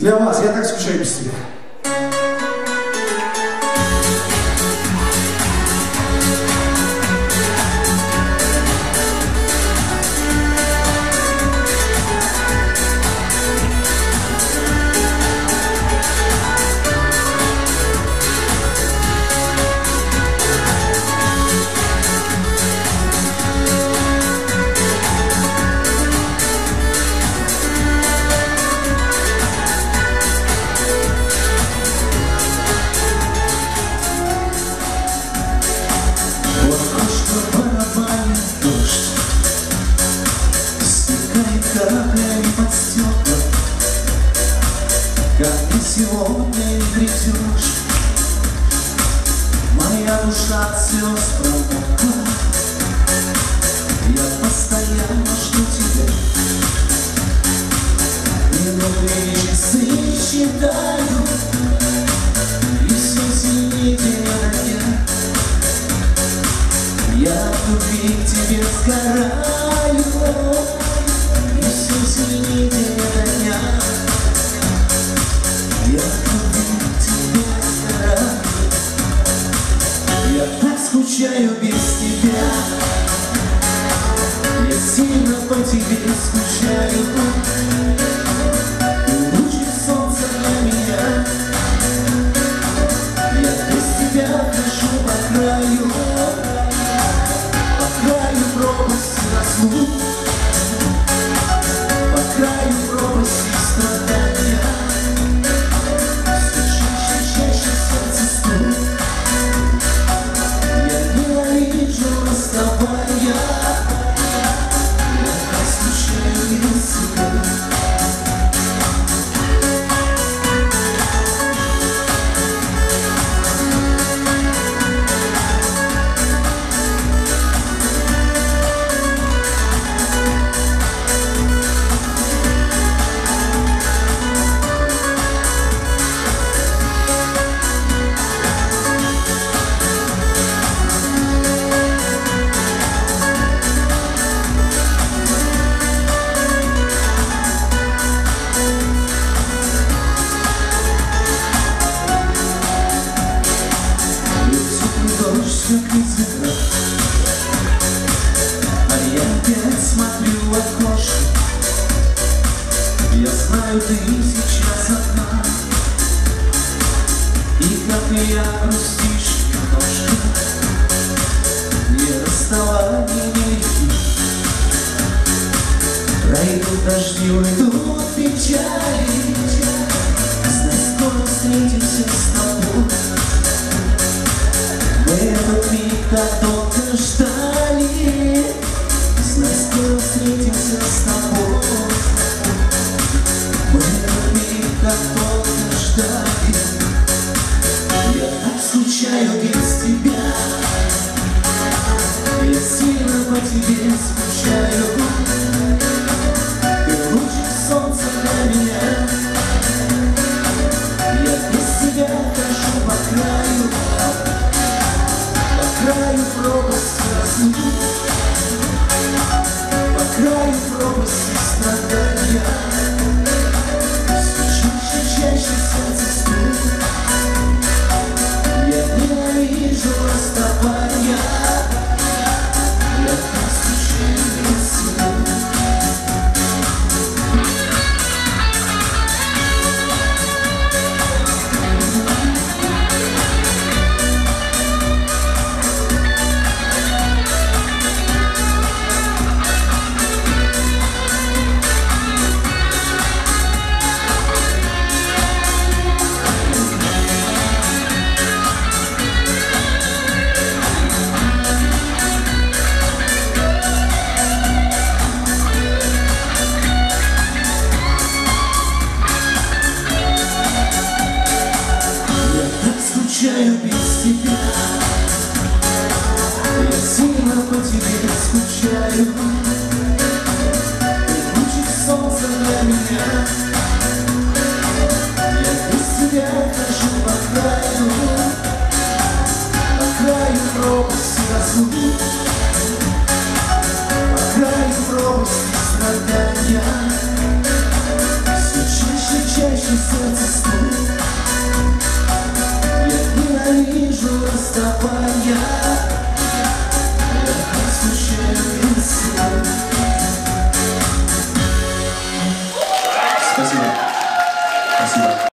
Для вас, я так скучаю без тебя. Каплями под стекла, как ты сегодня не придешь. Моя душа от слез промокла. Я постоянно жду тебя. Минуты и часы считаю, и все сильнее тебя я. Я в любви к тебе сгораю, и все сильнее дня. Я люблю тебя сгораю. Я так скучаю без тебя. Я сильно по тебе скучаю. Ты лучик солнца для меня. Я без тебя хожу по краю пропасти разлук. А я опять смотрю в окошко. Я знаю, ты сейчас одна, и как я грустишь немножко. Не расставание велики. Пройдут дожди, уйдут печали. Знай, скоро встретимся с тобой. Мы этот миг так долго ждали. Знай, скоро встретимся с тобой. Мы этот миг так долго ждали. Я так скучаю без тебя. Я сильно по тебе скучаю. Ты лучик солнца для меня. Я без тебя хожу по краю пропасти разлук, по краю пропасти страдания. Все чаще сердце стук. Я ненавижу расставания. Я так скучаю без тебя. Скучаю без тебя. Я сильно по тебе скучаю. Ты лучик солнца для меня. Я без тебя хожу по краю пропасти разлук, по краю пропасти страдания. Все чаще вижу, расставая, я освещаю свет. Спасибо. Спасибо.